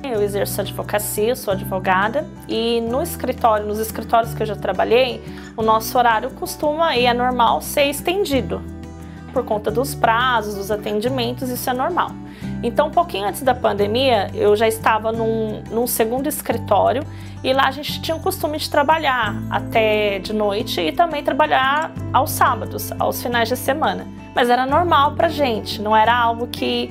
Eu exerço advocacia, sou advogada, e nos escritórios que eu já trabalhei, o nosso horário costuma, e é normal, ser estendido. Por conta dos prazos, dos atendimentos, isso é normal. Então, um pouquinho antes da pandemia, eu já estava num segundo escritório, e lá a gente tinha o costume de trabalhar até de noite e também trabalhar aos sábados, aos finais de semana. Mas era normal pra gente, não era algo que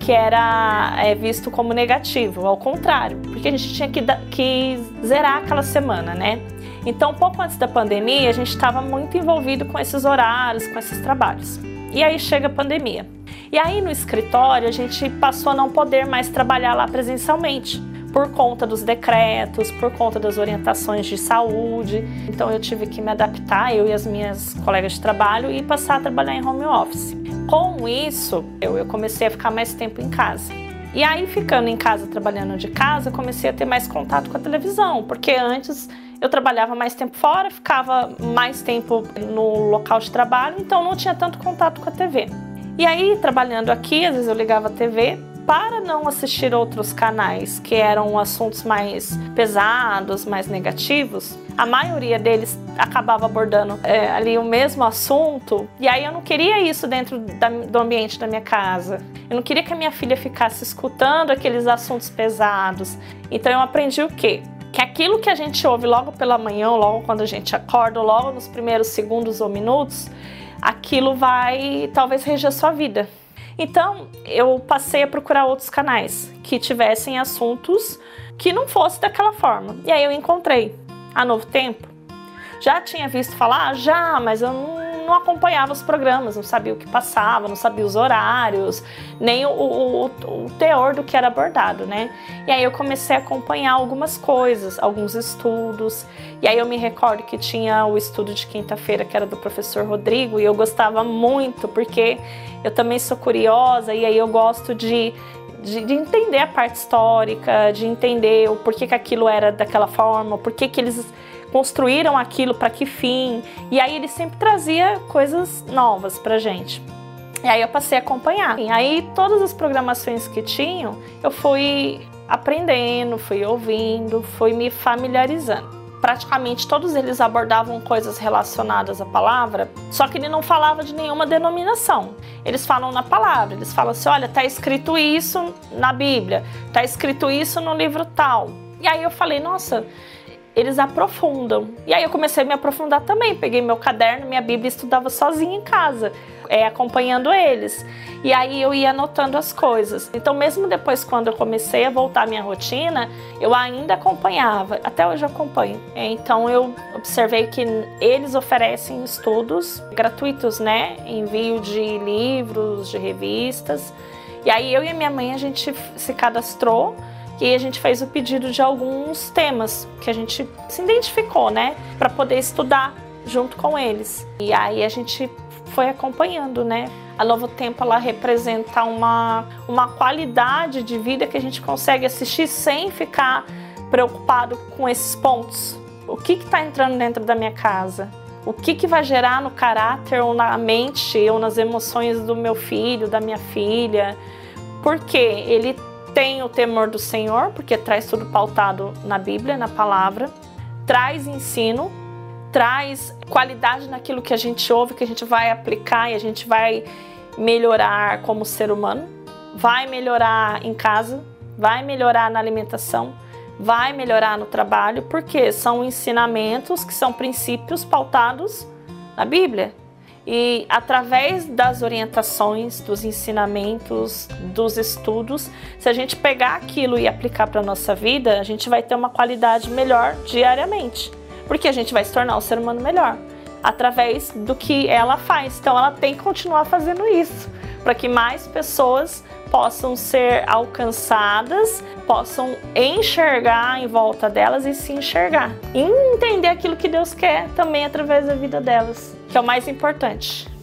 era visto como negativo, ao contrário, porque a gente tinha que zerar aquela semana, né? Então, pouco antes da pandemia, a gente estava muito envolvido com esses horários, com esses trabalhos. E aí chega a pandemia. E aí no escritório a gente passou a não poder mais trabalhar lá presencialmente, por conta dos decretos, por conta das orientações de saúde. Então eu tive que me adaptar, eu e as minhas colegas de trabalho, e passar a trabalhar em home office. Com isso, eu comecei a ficar mais tempo em casa. E aí, ficando em casa, trabalhando de casa, eu comecei a ter mais contato com a televisão, porque antes eu trabalhava mais tempo fora, ficava mais tempo no local de trabalho, então não tinha tanto contato com a TV. E aí, trabalhando aqui, às vezes eu ligava a TV para não assistir outros canais que eram assuntos mais pesados, mais negativos. A maioria deles acabava abordando ali o mesmo assunto, e aí eu não queria isso dentro do ambiente da minha casa. Eu não queria que a minha filha ficasse escutando aqueles assuntos pesados. Então eu aprendi o quê? Que aquilo que a gente ouve logo pela manhã, logo quando a gente acorda, logo nos primeiros segundos ou minutos, aquilo vai talvez reger a sua vida. Então, eu passei a procurar outros canais que tivessem assuntos que não fosse daquela forma. E aí eu encontrei a Novo Tempo. Já tinha visto falar? Já, mas eu não acompanhava os programas, não sabia o que passava, não sabia os horários, nem o teor do que era abordado, né? E aí eu comecei a acompanhar algumas coisas, alguns estudos. E aí eu me recordo que tinha o estudo de quinta-feira, que era do professor Rodrigo, e eu gostava muito, porque eu também sou curiosa, e aí eu gosto de entender a parte histórica, de entender o porquê que aquilo era daquela forma, o porquê que eles construíram aquilo, para que fim. E aí ele sempre trazia coisas novas pra gente. E aí eu passei a acompanhar. E aí todas as programações que tinham, eu fui aprendendo, fui ouvindo, fui me familiarizando. Praticamente todos eles abordavam coisas relacionadas à palavra, só que ele não falava de nenhuma denominação. Eles falam na palavra, eles falam assim, olha, tá escrito isso na Bíblia, tá escrito isso no livro tal. E aí eu falei, nossa, eles aprofundam. E aí eu comecei a me aprofundar também, peguei meu caderno, minha Bíblia e estudava sozinha em casa, acompanhando eles. E aí eu ia anotando as coisas. Então mesmo depois, quando eu comecei a voltar à minha rotina, eu ainda acompanhava, até hoje eu acompanho. Então eu observei que eles oferecem estudos gratuitos, né? Envio de livros, de revistas. E aí eu e a minha mãe, a gente se cadastrou, e a gente fez o pedido de alguns temas que a gente se identificou, né? Para poder estudar junto com eles. E aí a gente foi acompanhando, né? A Novo Tempo, ela representa uma qualidade de vida que a gente consegue assistir sem ficar preocupado com esses pontos. O que está entrando dentro da minha casa? O que vai gerar no caráter ou na mente ou nas emoções do meu filho, da minha filha? Porque ele tem o temor do Senhor, porque traz tudo pautado na Bíblia, na palavra, traz ensino, traz qualidade naquilo que a gente ouve, que a gente vai aplicar e a gente vai melhorar como ser humano, vai melhorar em casa, vai melhorar na alimentação, vai melhorar no trabalho, porque são ensinamentos que são princípios pautados na Bíblia. E através das orientações, dos ensinamentos, dos estudos, se a gente pegar aquilo e aplicar para a nossa vida, a gente vai ter uma qualidade melhor diariamente. Porque a gente vai se tornar um ser humano melhor, através do que ela faz. Então ela tem que continuar fazendo isso, para que mais pessoas possam ser alcançadas, possam enxergar em volta delas e se enxergar. E entender aquilo que Deus quer também através da vida delas, que é o mais importante.